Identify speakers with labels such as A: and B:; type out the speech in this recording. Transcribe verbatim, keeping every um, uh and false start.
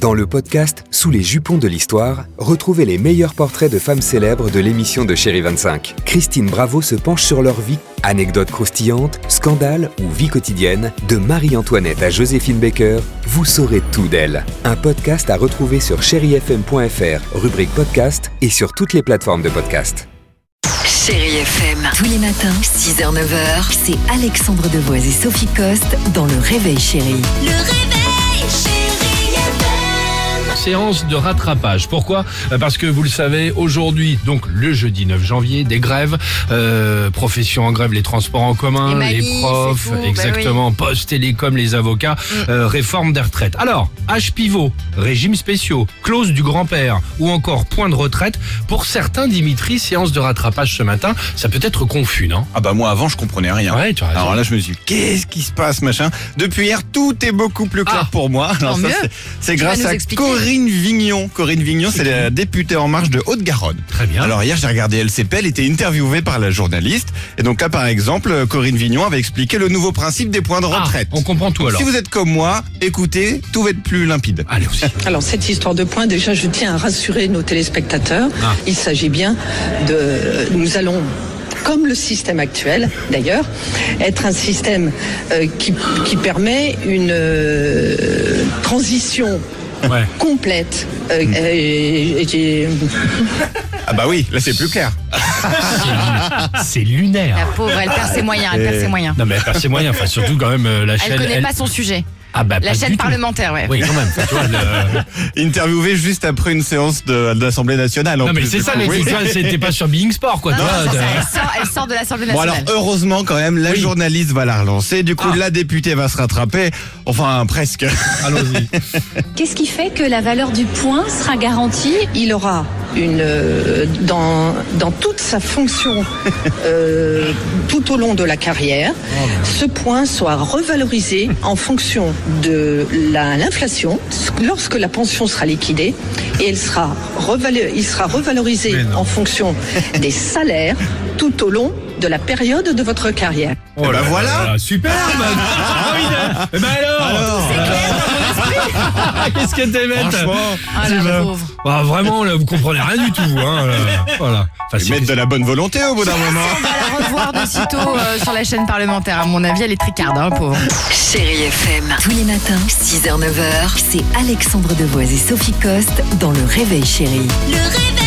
A: Dans le podcast Sous les jupons de l'histoire, retrouvez les meilleurs portraits de femmes célèbres de l'émission de Chérie vingt-cinq. Christine Bravo se penche sur leur vie. Anecdotes croustillantes, scandales ou vie quotidienne, de Marie-Antoinette à Joséphine Baker, vous saurez tout d'elle. Un podcast à retrouver sur chéri f m point f r, rubrique podcast et sur toutes les plateformes de podcast.
B: Chérie F M, tous les matins, six heures neuf heures, c'est Alexandre Devoise et Sophie Coste dans Le Réveil Chérie. Le Réveil Chérie.
C: Séance de rattrapage. Pourquoi ? Parce que vous le savez, aujourd'hui, donc le jeudi neuf janvier, des grèves, euh, profession en grève, les transports en commun,
D: les,
C: les
D: mamies,
C: profs,
D: bah
C: exactement,
D: oui.
C: Poste, télécom, les avocats, mm. euh, réforme des retraites. Alors, âge pivot, régimes spéciaux, clause du grand-père ou encore point de retraite, pour certains, Dimitri, séance de rattrapage ce matin, ça peut être confus, non ?
E: Ah bah moi avant je comprenais rien.
C: Ouais, tu as raison.
E: Alors là je me suis dit qu'est-ce qui se passe machin. Depuis hier tout est beaucoup plus clair
C: Ah,
E: pour moi. Alors ça, c'est, c'est grâce
D: nous
E: à
D: expliquer.
E: Corinne Vignon. Corinne Vignon c'est la députée En Marche de Haute-Garonne.
C: Très bien.
E: Alors hier j'ai regardé L C P, elle était interviewée par la journaliste. Et donc là par exemple Corinne Vignon avait expliqué le nouveau principe des points de
C: Ah,
E: retraite.
C: on comprend tout
E: Donc,
C: alors.
E: si vous êtes comme moi, écoutez, tout va être plus limpide.
C: Allez aussi.
F: Alors cette histoire de points, déjà je tiens à rassurer nos téléspectateurs.
C: Ah.
F: Il s'agit bien de... Nous allons, comme le système actuel d'ailleurs, être un système euh, qui, qui permet une euh, transition
C: Ouais.
F: complète. Euh, euh, et- et-
E: Ah bah oui, là c'est plus clair.
C: C'est lunaire.
D: La pauvre, elle perd ses moyens, elle perd ses moyens.
C: Non mais elle perd ses moyens, enfin surtout quand même euh, la
D: Elle
C: chaîne.
D: connaît pas son sujet.
C: Ah bah,
D: La
C: pas
D: chaîne
C: du tout.
D: parlementaire, ouais.
C: Oui, quand même. Tu vois, le-
E: Interviewée juste après une séance de, de l'Assemblée nationale. en
C: Non mais
E: plus,
C: c'est
E: du
C: ça,
E: coup.
C: mais
E: Oui.
C: tu vois, c'était pas sur Being Sport, quoi.
D: Non,
C: tu
D: non,
C: vois,
D: c'est ça,
C: de-
D: elle sort, elle sort de l'Assemblée
E: Bon
D: nationale.
E: alors heureusement quand même la
C: Oui.
E: journaliste va la relancer. Du coup
C: Ah.
E: la députée va se rattraper. Enfin presque.
C: Allons-y.
G: Qu'est-ce qui fait que la valeur du point sera garantie ?
F: il aura une euh, dans dans toute sa fonction euh, tout au long de la carrière, ce point soit revalorisé en fonction de la, l'inflation lorsque la pension sera liquidée, et elle sera revalo- il sera revalorisé
C: Mais non.
F: en fonction des salaires tout au long de la période de votre carrière.
C: Oh
E: bah voilà.
C: là, superbe. Ah oui, eh ben alors, qu'est-ce que t'es bête.
E: Franchement,
D: Ah
C: C'est
D: là,
C: vrai.
D: la pauvre.
C: Ah, vraiment, là, vous comprenez rien du tout, hein. Là. Voilà. Enfin,
E: ils
C: c'est-
E: mettent de la bonne volonté au bout d'un moment.
D: On va la revoir de sitôt euh, sur la chaîne parlementaire. À mon avis, elle est tricarde, hein, pauvre.
B: Chérie F M, tous les matins, six heures neuf heures, c'est Alexandre Devoise et Sophie Coste dans Le Réveil Chérie. Le Réveil